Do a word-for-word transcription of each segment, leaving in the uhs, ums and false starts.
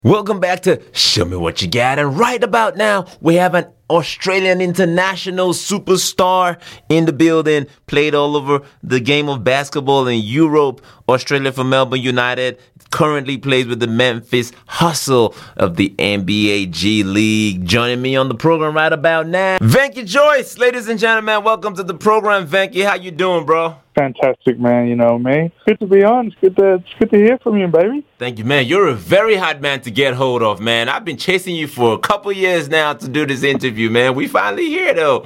Welcome back to Show Me What You Got. And right about now, we have an Australian international superstar in the building. Played all over the game of basketball in Europe. Australia for Melbourne United. Currently plays with the Memphis Hustle of the N B A G League. Joining me on the program right about now, Venky Joyce. Ladies and gentlemen, welcome to the program, Venky. How you doing, bro? Fantastic, man. You know me. It's good to be on. It's good to, it's good to hear from you, baby. Thank you, man. You're a very hard man to get hold of, man. I've been chasing you for a couple years now to do this interview, man. We finally here, though.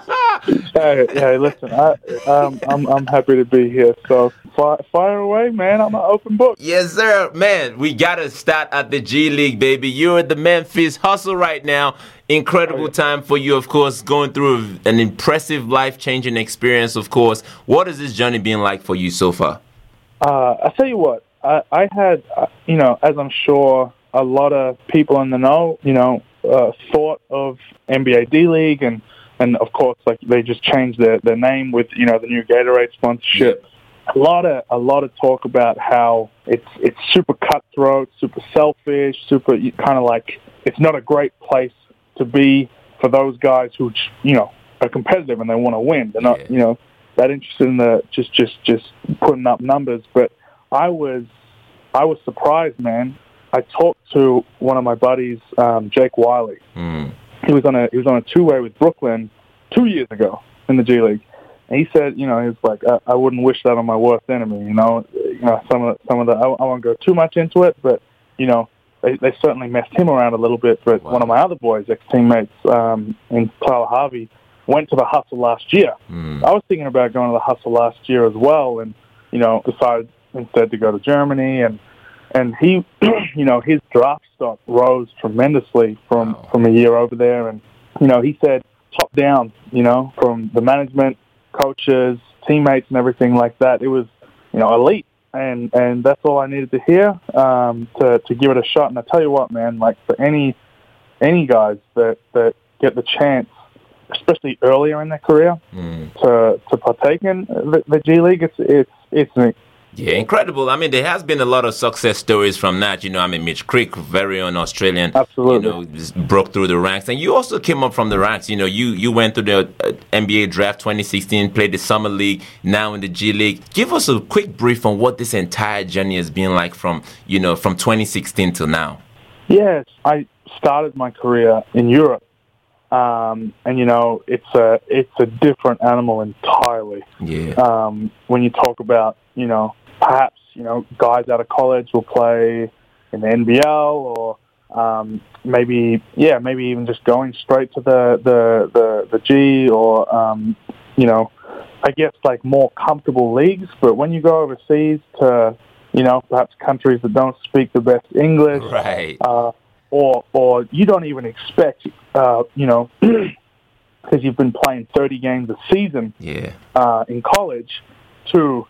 hey, hey, listen. I, um, I'm I'm happy to be here. So fire, fire away, man. I'm an open book. Yes, sir, man. We gotta start at the G League, baby. You're at the Memphis Hustle right now. Incredible time for you, of course, going through an impressive life-changing experience, of course. What has this journey been like for you so far? Uh, I'll tell you what, I, I had, uh, you know, as I'm sure a lot of people in the know, you know, uh, thought of N B A D-League, and, and of course, like, they just changed their, their name with, you know, the new Gatorade sponsorship. Yeah. A lot of a lot of talk about how it's it's super cutthroat, super selfish, super kind of like it's not a great place to be for those guys who, you know, are competitive and they want to win. They're not, yeah. you know, that interested in the just, just, just putting up numbers. But I was, I was surprised, man. I talked to one of my buddies, um, Jake Wiley. Mm. He was on a he was on a two-way with Brooklyn two years ago in the G League, and he said, you know, he was like, I, I wouldn't wish that on my worst enemy. You know, you know, some of the, some of the I, I won't go too much into it, but you know. They, they certainly messed him around a little bit, but wow. one of my other boys, ex-teammates um, in Tyler Harvey, went to the Hustle last year. Mm. I was thinking about going to the Hustle last year as well, and, you know, decided instead to go to Germany. And and he, you know, his draft stock rose tremendously from, wow. from a year over there. And, you know, he said top down, you know, from the management, coaches, teammates, and everything like that. It was, you know, elite. And and that's all I needed to hear um, to to give it a shot. And I tell you what, man, like for any any guys that, that get the chance, especially earlier in their career, mm. to to partake in the, the G League, it's it's it's an Yeah, incredible. I mean, there has been a lot of success stories from that. You know, I mean, Mitch Creek, very own Australian, Absolutely. you know, just broke through the ranks. And you also came up from the ranks. You know, you, you went through the uh, N B A draft twenty sixteen, played the Summer League, now in the G League. Give us a quick brief on what this entire journey has been like from, you know, from twenty sixteen till now. Yes, I started my career in Europe. Um, and, you know, it's a, it's a different animal entirely. Yeah. Um, when you talk about, you know, perhaps, you know, guys out of college will play in the N B L or um, maybe, yeah, maybe even just going straight to the, the, the, the G or, um, you know, I guess like more comfortable leagues. But when you go overseas to, you know, perhaps countries that don't speak the best English, right. uh, or or you don't even expect, uh, you know, because you've been playing thirty games a season yeah. uh, in college to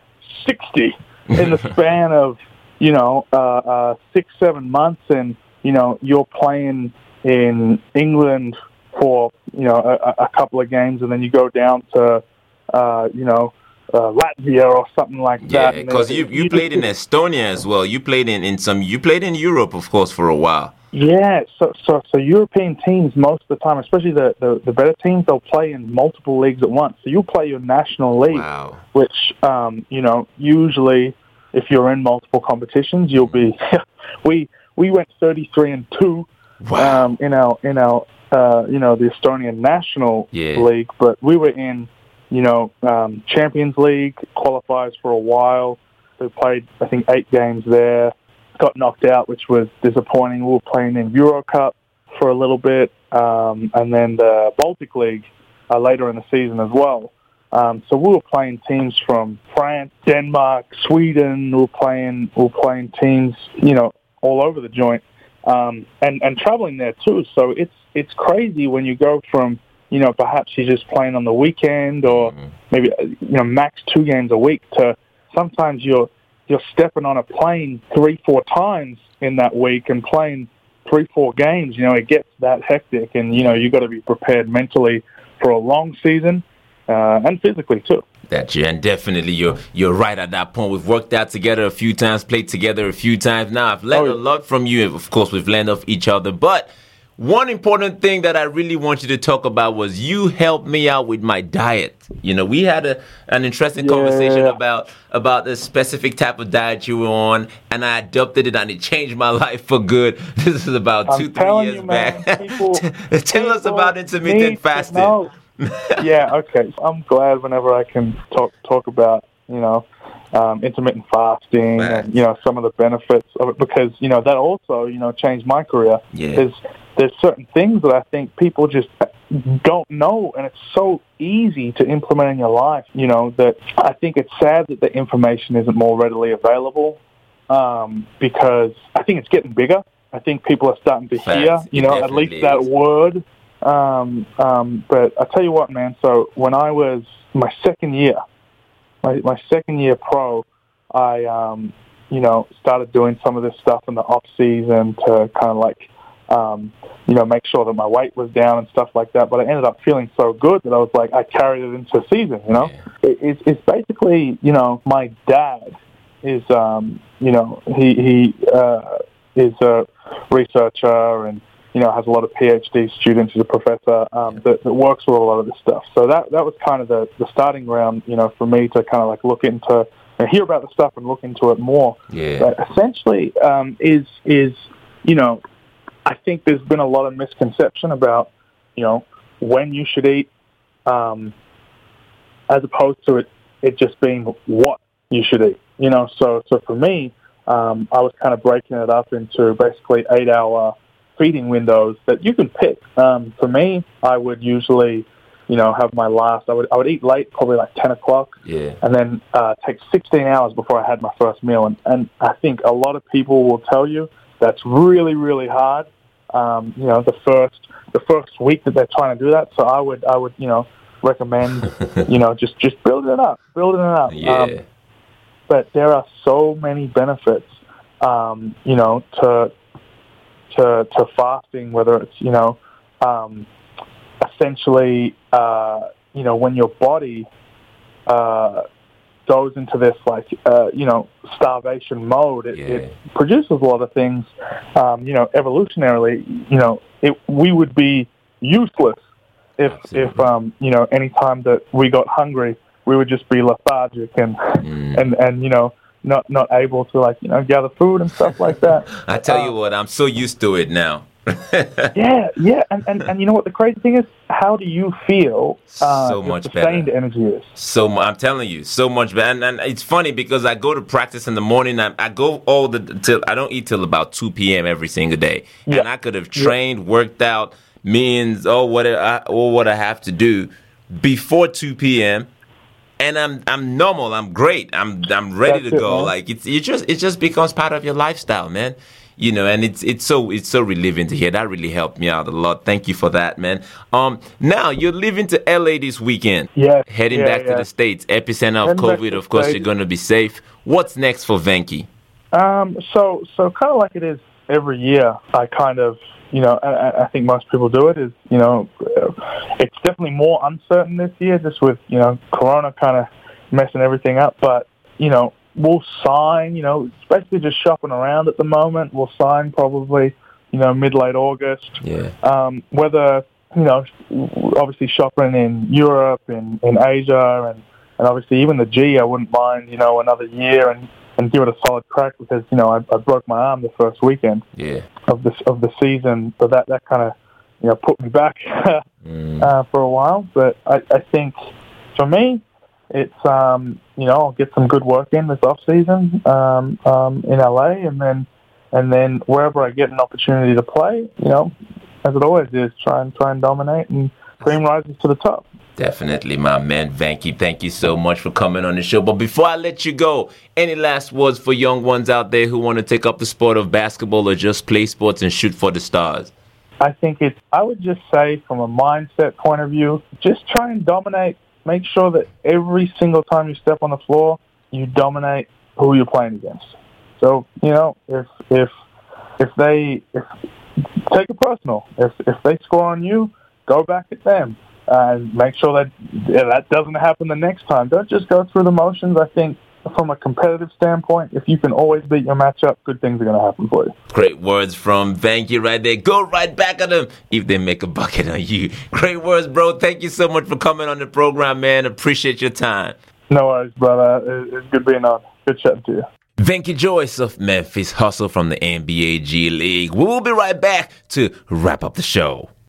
sixty in the span of, you know, uh, uh, six, seven months. And, you know, you're playing in England for, you know, a, a couple of games, and then you go down to, uh, you know, uh, Latvia or something like yeah, that. Yeah, because you, you played in Estonia as well. You played in, in some, you played in Europe, of course, for a while. Yeah, so so so European teams most of the time, especially the, the, the better teams, they'll play in multiple leagues at once. So you'll play your national league, wow. which, um, you know, usually if you're in multiple competitions, you'll be. we we went thirty-three and two wow. um, in our in our uh, you know the Estonian national yeah. league, but we were in you know um, Champions League qualifiers for a while. We played I think eight games there. Got knocked out, which was disappointing. We were playing in Euro Cup for a little bit, um, and then the Baltic League uh, later in the season as well. Um, so we were playing teams from France, Denmark, Sweden. We were playing, we were playing teams, you know, all over the joint, um, and and traveling there too. So it's it's crazy when you go from, you know, perhaps you're just playing on the weekend or mm-hmm. maybe you know max two games a week to sometimes you're. You're stepping on a plane three, four times in that week and playing three, four games. You know, it gets that hectic, and you know you got to be prepared mentally for a long season uh, and physically too. that, and definitely you're you're right at that point. We've worked out together a few times, played together a few times. Now I've learned Oh, a lot from you. Of course, we've learned of each other, but one important thing that I really want you to talk about was you helped me out with my diet. You know, we had a, an interesting Yeah. conversation about about the specific type of diet you were on, and I adopted it, and it changed my life for good. This is about I'm two, three telling years you, man, back. people- Tell us people about intermittent need to fasting. know. Yeah, okay. I'm glad whenever I can talk talk about, you know, um, intermittent fasting Right. and, you know, some of the benefits of it, because, you know, that also, you know, changed my career. Yeah. There's, there's certain things that I think people just don't know, and it's so easy to implement in your life, you know, that I think it's sad that the information isn't more readily available, um, because I think it's getting bigger. I think people are starting to Fact. hear, you It know, at definitely least that is. word. Um, um, but I tell you what, man. So when I was my second year, my my second year pro, I um, you know started doing some of this stuff in the off season to kind of like um, you know make sure that my weight was down and stuff like that. But I ended up feeling so good that I was like I carried it into the season. You know, Yeah. it, it's, it's basically you know my dad is um, you know he he uh, is a researcher and, you know, has a lot of PhD students. He's a professor um, that, that works with a lot of this stuff. So that that was kind of the, the starting ground, you know, for me to kind of like look into and hear about the stuff and look into it more. Yeah. But essentially, um, is is you know, I think there's been a lot of misconception about, you know, when you should eat, um, as opposed to it it just being what you should eat. You know, so so for me, um, I was kind of breaking it up into basically eight hour feeding windows that you can pick. Um, for me, I would usually, you know, have my last. I would I would eat late, probably like ten o'clock, Yeah. and then uh, take sixteen hours before I had my first meal. And, and I think a lot of people will tell you that's really really hard. Um, you know, the first the first week that they're trying to do that. So I would I would you know recommend you know just just building it up, building it up. Yeah. Um, but there are so many benefits, um, you know, to to to fasting, whether it's, you know, um, essentially, uh, you know, when your body uh, goes into this, like, uh, you know, starvation mode, it, Yeah. it produces a lot of things, um, you know, evolutionarily, you know, it, we would be useless if, Absolutely. if um, you know, any time that we got hungry, we would just be lethargic and, Mm. and, and, you know, not, not able to, like, you know, gather food and stuff like that. I tell you Um, what, I'm so used to it now. Yeah, yeah, and, and, and you know what the crazy thing is? How do you feel uh, So if much the better. sustained energy is? So mu- I'm telling you, so much better. And, and it's funny because I go to practice in the morning. I, I go all the till I don't eat till about two p.m. every single day, Yeah. and I could have trained, worked out, means or what I, or what I have to do before two p.m. And I'm I'm normal. I'm great. I'm I'm ready That's to it, go. man. Like it's it just it just becomes part of your lifestyle, man. You know, and it's it's so it's so relieving to hear. That really helped me out a lot. Thank you for that, man. Um, now you're leaving to L A this weekend. Yes, Heading yeah, back to yeah. the States, epicenter of Heading back COVID. to Of the course, States. you're going to be safe. What's next for Venky? Um, so so kind of like it is every year. I kind of, you know, I, I think most people do it. Is you know, it's definitely more uncertain this year, just with you know Corona kind of messing everything up. But you know, we'll sign. You know, it's basically just shopping around at the moment. We'll sign probably, you know, mid late August. Yeah. Um, whether, you know, obviously shopping in Europe, in, in Asia, and, and obviously even the G, I wouldn't mind, you know, another year and, and give it a solid crack because, you know, I, I broke my arm the first weekend Yeah. of the, of the season. So that, that kind of, you know, put me back Mm. uh, for a while. But I, I think for me, it's, um, you know, I'll get some good work in this off season um, um, in L A, and then and then wherever I get an opportunity to play, you know, as it always is, try and try and dominate, and cream rises to the top. Definitely, my man, Venky. Thank you so much for coming on the show. But before I let you go, any last words for young ones out there who want to take up the sport of basketball or just play sports and shoot for the stars? I think it's, I would just say from a mindset point of view, just try and dominate. Make sure that every single time you step on the floor, you dominate who you're playing against. So, you know, if if if they if take it personal. If if they score on you, go back at them. and make sure that yeah, that doesn't happen the next time. Don't just go through the motions. I think from a competitive standpoint, if you can always beat your matchup, good things are going to happen for you. Great words from Venky right there. Go right back at them if they make a bucket on you. Great words, bro. Thank you so much for coming on the program, man. Appreciate your time. No worries, brother. It's good being on. Good chatting to you. Venky Joyce of Memphis Hustle from the N B A G League. We will be right back to wrap up the show.